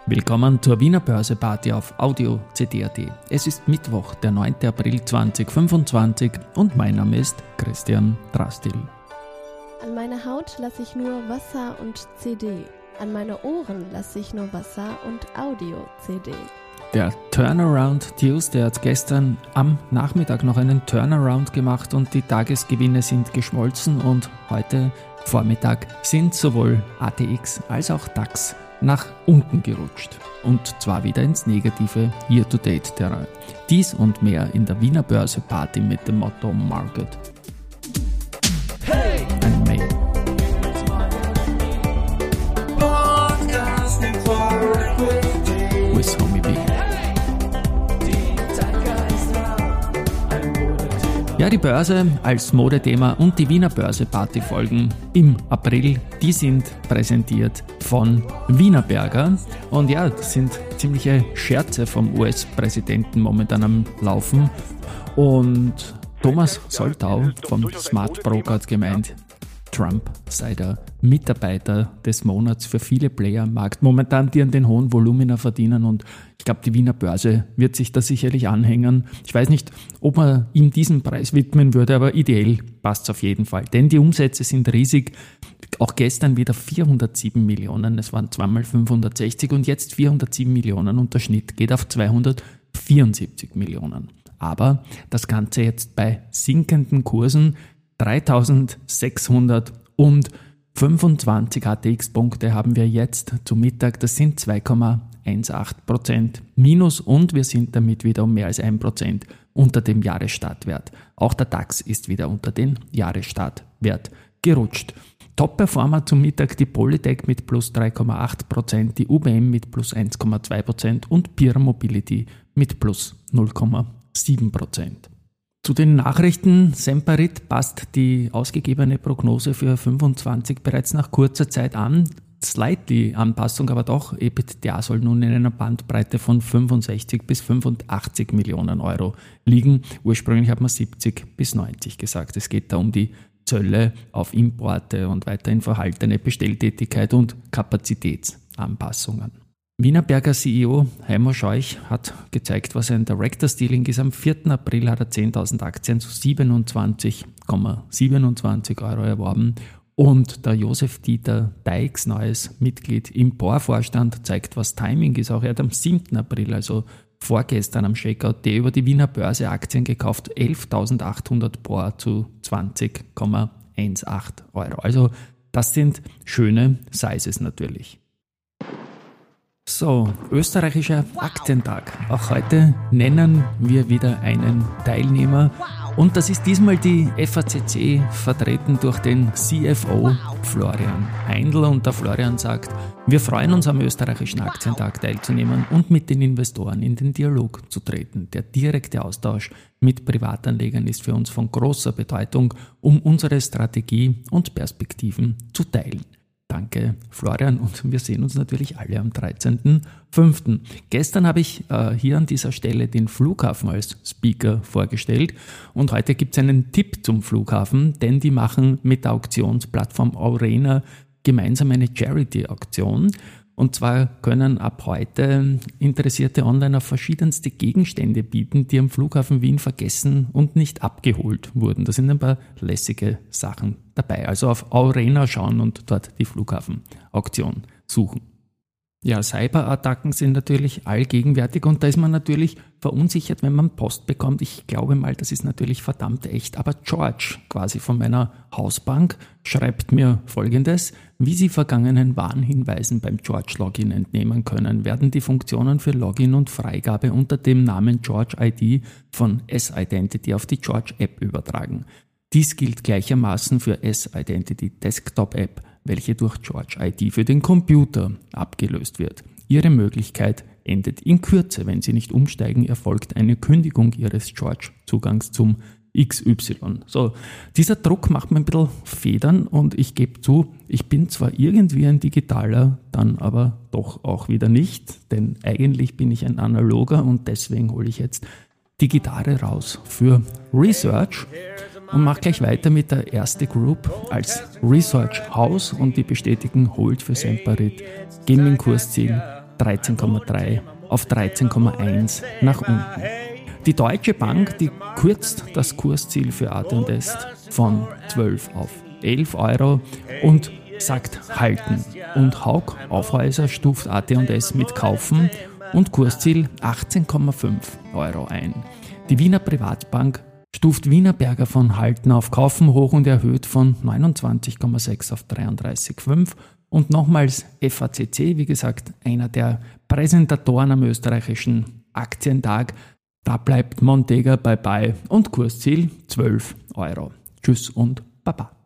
Willkommen zur Wiener Börse-Party auf Audio CD.at. Es ist Mittwoch, der 9. April 2025 und mein Name ist Christian Drastil. An meiner Haut lasse ich nur Wasser und CD. An meine Ohren lasse ich nur Wasser und Audio-CD. Der Turnaround Tuesday hat gestern am Nachmittag noch einen Turnaround gemacht und die Tagesgewinne sind geschmolzen und heute Vormittag sind sowohl ATX als auch DAX nach unten gerutscht. Und zwar wieder ins negative Year-to-Date-Terrain. Dies und mehr in der Wiener Börse-Party mit dem Motto Market. Hey! And May. With Homie B. Ja, die Börse als Modethema und die Wiener Börse-Party-Folgen im April, die sind präsentiert von Wienerberger. Und ja, das sind ziemliche Scherze vom US-Präsidenten momentan am Laufen. Und Thomas Soltau vom Smart Broker hat gemeint, Trump sei der Mitarbeiter des Monats für viele Player am Markt momentan, die an den hohen Volumina verdienen, und ich glaube, die Wiener Börse wird sich da sicherlich anhängen. Ich weiß nicht, ob man ihm diesen Preis widmen würde, aber ideell passt es auf jeden Fall, denn die Umsätze sind riesig. Auch gestern wieder 407 Millionen, es waren zweimal 560 und jetzt 407 Millionen und der Schnitt geht auf 274 Millionen. Aber das Ganze jetzt bei sinkenden Kursen. 3625 ATX-Punkte haben wir jetzt zu Mittag. Das sind 2,18% Minus und wir sind damit wieder um mehr als 1% unter dem Jahresstartwert. Auch der DAX ist wieder unter den Jahresstartwert gerutscht. Top-Performer zum Mittag die Polytech mit plus 3,8%, die UBM mit plus 1,2% und Pierer Mobility mit plus 0,7%. Zu den Nachrichten, Semperit passt die ausgegebene Prognose für 25 bereits nach kurzer Zeit an. Slightly Anpassung, aber doch, EBITDA soll nun in einer Bandbreite von 65 bis 85 Millionen Euro liegen. Ursprünglich hat man 70 bis 90 gesagt. Es geht da um die Zölle auf Importe und weiterhin verhaltene Bestelltätigkeit und Kapazitätsanpassungen. Wienerberger CEO Heimo Scheuch hat gezeigt, was ein Directors Dealing ist. Am 4. April hat er 10.000 Aktien zu 27,27 Euro erworben. Und der Josef Dieter Deix, neues Mitglied im POR-Vorstand, zeigt, was Timing ist. Auch er hat am 7. April, also vorgestern am Shakeout Day, über die Wiener Börse Aktien gekauft. 11.800 POR zu 20,18 Euro. Also das sind schöne Sizes natürlich. So, österreichischer Aktientag. Auch heute nennen wir wieder einen Teilnehmer und das ist diesmal die FACC, vertreten durch den CFO Florian Heindl, und der Florian sagt, wir freuen uns am österreichischen Aktientag teilzunehmen und mit den Investoren in den Dialog zu treten. Der direkte Austausch mit Privatanlegern ist für uns von großer Bedeutung, um unsere Strategie und Perspektiven zu teilen. Danke, Florian, und wir sehen uns natürlich alle am 13.05. Gestern habe ich hier an dieser Stelle den Flughafen als Speaker vorgestellt und heute gibt es einen Tipp zum Flughafen, denn die machen mit der Auktionsplattform Aurena gemeinsam eine Charity-Auktion. Und zwar können ab heute interessierte Onliner verschiedenste Gegenstände bieten, die am Flughafen Wien vergessen und nicht abgeholt wurden. Da sind ein paar lässige Sachen dabei. Also auf Aurena schauen und dort die Flughafen-Auktion suchen. Ja, Cyberattacken sind natürlich allgegenwärtig und da ist man natürlich verunsichert, wenn man Post bekommt. Ich glaube mal, das ist natürlich verdammt echt. Aber George, quasi von meiner Hausbank, schreibt mir Folgendes: Wie Sie vergangenen Warnhinweisen beim George Login entnehmen können, werden die Funktionen für Login und Freigabe unter dem Namen George ID von S-Identity auf die George App übertragen. Dies gilt gleichermaßen für S-Identity Desktop App, welche durch George ID für den Computer abgelöst wird. Ihre Möglichkeit endet in Kürze. Wenn Sie nicht umsteigen, erfolgt eine Kündigung Ihres George-Zugangs zum XY. So, dieser Druck macht mir ein bisschen Federn und ich gebe zu, ich bin zwar irgendwie ein Digitaler, dann aber doch auch wieder nicht, denn eigentlich bin ich ein Analoger und deswegen hole ich jetzt die Gitarre raus für Research und mache gleich weiter mit der Erste Group als Research House und die bestätigen Hold für Semperit, Gaming-Kursziel 13,3 auf 13,1 nach unten. Die Deutsche Bank, die kürzt das Kursziel für AT&S von 12 auf 11 Euro und sagt halten. Und Hauck Aufhäuser stuft AT&S mit kaufen und Kursziel 18,5 Euro ein. Die Wiener Privatbank stuft Wienerberger von halten auf kaufen hoch und erhöht von 29,6 auf 33,5. Und nochmals FACC, wie gesagt, einer der Präsentatoren am österreichischen Aktientag. Da bleibt Montega bei und Kursziel 12 Euro. Tschüss und Baba.